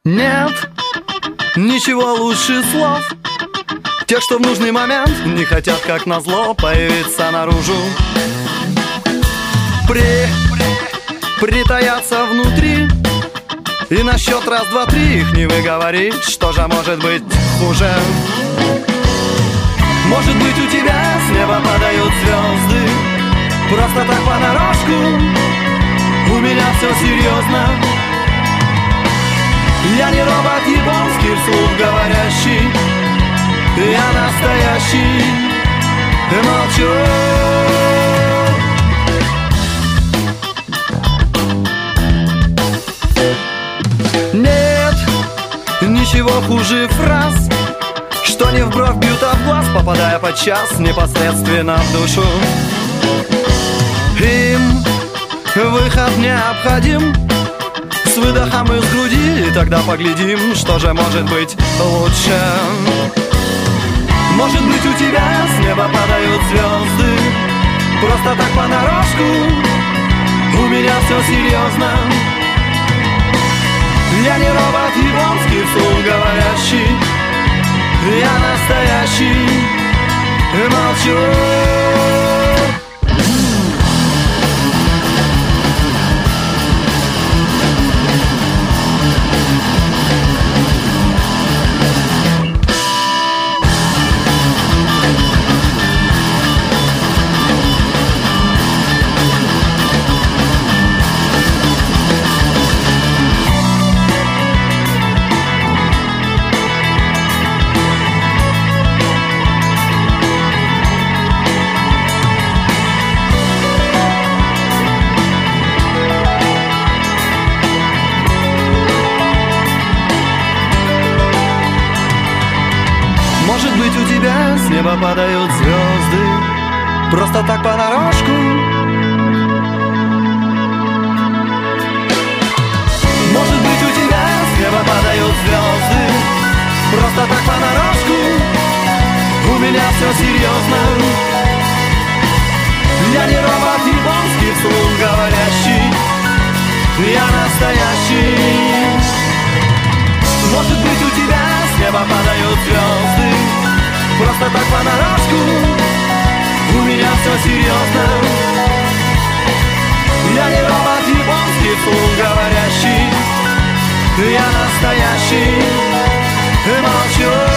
Нет ничего лучше слов, тех, что в нужный момент не хотят, как назло, появиться наружу. Притаятся внутри, и на счет раз, два, три их не выговорить. Что же может быть хуже? Может быть, у тебя с неба падают звезды просто так понарошку. У меня все серьезно. Я не робот японский, вслух говорящий, я настоящий и молчу. Нет ничего хуже фраз, что не в бровь бьют, а в глаз, попадая подчас непосредственно в душу. Им выход необходим, с выдохом из груди, и тогда поглядим, что же может быть лучше. Может быть, у тебя с неба падают звезды просто так понарошку. У меня все серьезно. Я не робот японский, вслух говорящий, я настоящий и молчу. Может быть, у тебя с неба падают звезды просто так понарошку. Может быть, у тебя с неба падают звезды просто так понарошку. У меня все серьезно. Я не робот японский, вслух говорящий, я настоящий. Может быть, у тебя с неба падают звезды просто так понарошку. У меня все серьезно. Я не робот японский, вслух говорящий, я настоящий и молчу.